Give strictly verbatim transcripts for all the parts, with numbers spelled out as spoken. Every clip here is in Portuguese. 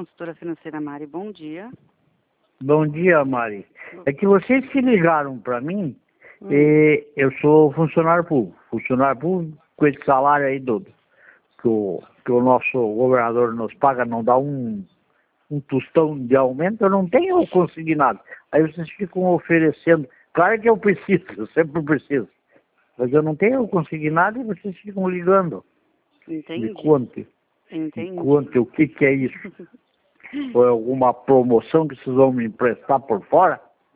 consultora financeira Mari, bom dia. Bom dia, Mari. É que vocês se ligaram para mim, Hum. e eu sou funcionário público. Funcionário público com esse salário aí do, que, o, que o nosso governador nos paga, não dá um, um tostão de aumento, eu não tenho consignado. Aí vocês ficam oferecendo. Claro que eu preciso, eu sempre preciso. Mas eu não tenho consignado e vocês ficam ligando. Entendi. Me conte. Entendi. Me conte o que, que é isso. Ou é alguma promoção que vocês vão me emprestar por fora?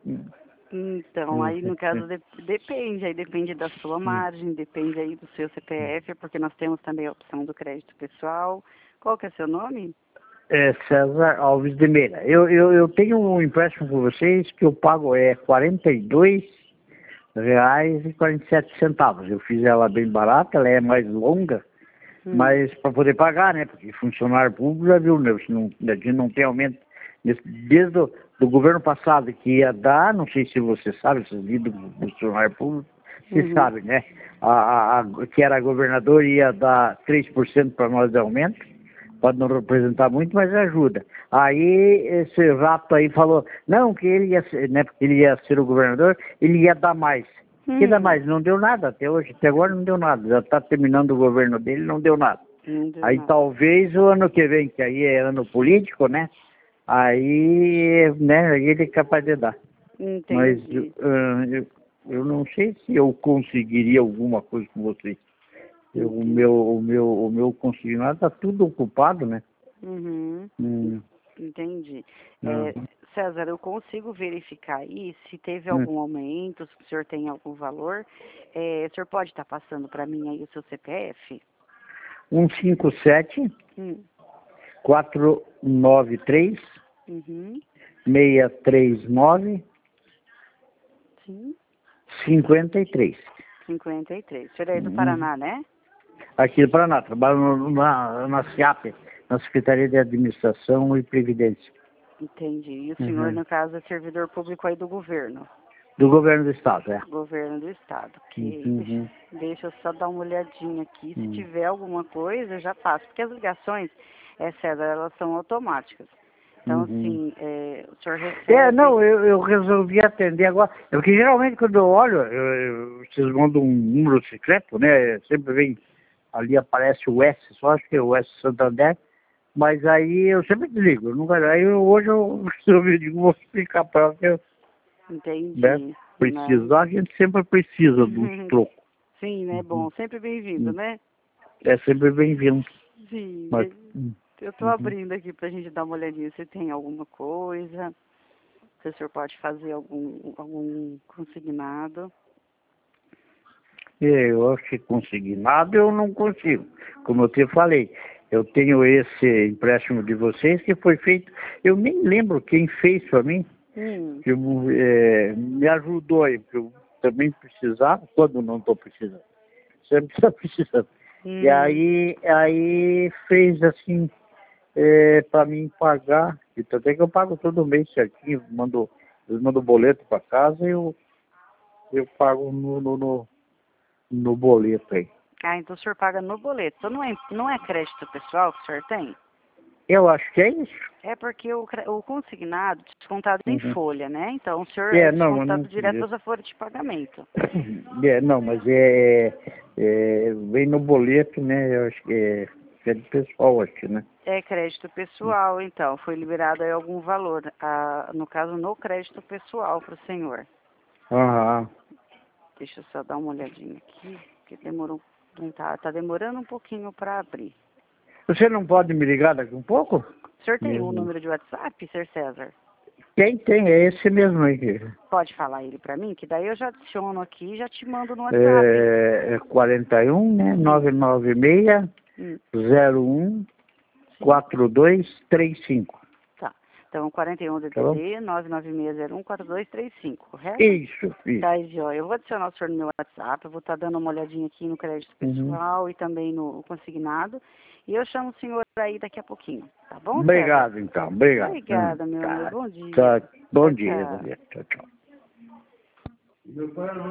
Então, aí no caso de, depende, aí depende da sua margem, depende aí do seu C P F, porque nós temos também a opção do crédito pessoal. Qual que é seu nome? É César Alves de Meira. Eu, eu, eu tenho um empréstimo com vocês que eu pago é quarenta e dois reais e quarenta e sete centavos. Eu fiz ela bem barata, ela é mais longa, hum. mas para poder pagar, né? Porque funcionário público já viu, né? Não, a gente não tem aumento. Desde o do governo passado que ia dar, não sei se você sabe, vocês lidam com funcionário público, você uhum. sabe, né? A, a, a, que era governador ia dar três por cento para nós de aumento. Pode não representar muito, mas ajuda. Aí esse rato aí falou, não, que ele ia ser, né, porque ele ia ser o governador, ele ia dar mais. Hum. Que dá mais? Não deu nada até hoje, até agora não deu nada. Já está terminando o governo dele, não deu nada. Não deu aí nada. Talvez o ano que vem, que aí é ano político, né? Aí, né, aí ele é capaz de dar. Entendi. Mas uh, eu, eu não sei se eu conseguiria alguma coisa com vocês. Eu, o meu, o meu, o meu consignado está tudo ocupado, né? Uhum. Hum. Entendi. Uhum. É, César, eu consigo verificar aí se teve algum hum. aumento, se o senhor tem algum valor. É, o senhor pode estar tá passando para mim aí o seu C P F? um cinco sete, hum. quatro nove três, uhum. seis três nove, Sim. cinquenta e três. cinquenta e três. O senhor é do Paraná, hum. né? Aqui do Paraná, trabalho na, na C I A P, na Secretaria de Administração e Previdência. Entendi. E o senhor, uhum. no caso, é servidor público aí do governo? Do governo do estado, é. Governo do estado. Ok. Uhum. Deixa, deixa eu só dar uma olhadinha aqui. Se uhum. tiver alguma coisa, eu já passo. Porque as ligações, é, César, elas são automáticas. Então, uhum. assim, é, o senhor recebe... É, não, eu, eu resolvi atender agora. Porque geralmente quando eu olho, eu, eu, vocês mandam um número secreto, né? Sempre vem, ali aparece o S, só acho que é o S Santander. Mas aí eu sempre desligo. Eu nunca, aí eu, hoje eu, eu digo, vou explicar para ela que eu... Entendi. Né? Precisa, a gente sempre precisa dos trocos. Sim, né? Bom, sempre bem-vindo, uhum. né? É sempre bem-vindo. Sim. Mas, eu estou uhum. abrindo aqui para a gente dar uma olhadinha se tem alguma coisa, se o senhor pode fazer algum, algum consignado. Eu acho que consignado eu não consigo. Como eu te falei, eu tenho esse empréstimo de vocês que foi feito, eu nem lembro quem fez para mim. Hum. Que é, me ajudou aí, porque eu também precisava, quando não estou precisando, sempre estou precisando. Hum. E aí, aí fez assim, é, para mim pagar, e até que eu pago todo mês certinho, mando, eles mandam boleto para casa e eu, eu pago no, no, no, no boleto aí. Ah, então o senhor paga no boleto, então não é, não é crédito pessoal que o senhor tem? Eu acho que é isso. É porque o, o consignado é descontado uhum. em folha, né? Então o senhor é, é não, descontado não, direto da folha de pagamento. É, não, mas é, é vem no boleto, né? Eu acho que é crédito pessoal, acho que, né? É crédito pessoal, então. Foi liberado aí algum valor, a, no caso, no crédito pessoal para o senhor. Aham. Deixa eu só dar uma olhadinha aqui, porque demorou, tá, tá demorando um pouquinho para abrir. Você não pode me ligar daqui um pouco? O senhor tem Mesmo. um número de WhatsApp, senhor César? Tem, tem, é esse mesmo aí. Pode falar ele para mim, que daí eu já adiciono aqui e já te mando no WhatsApp. É, é quarenta e um, né? nove nove seis, hum. zero um, quatro dois três cinco. Tá. Então, quarenta e um D D D, nove nove seis zero um quatro dois três cinco, correto? Isso, isso. Tá, Joia. Eu vou adicionar o senhor no meu WhatsApp, eu vou estar dando uma olhadinha aqui no crédito pessoal uhum. e também no consignado. E eu chamo o senhor aí daqui a pouquinho, tá bom, Obrigado, César? então. Obrigado. Obrigada, hum, meu tá, amor. Bom dia. Tá, bom tchau, dia, tchau. bom dia. Tchau, tchau.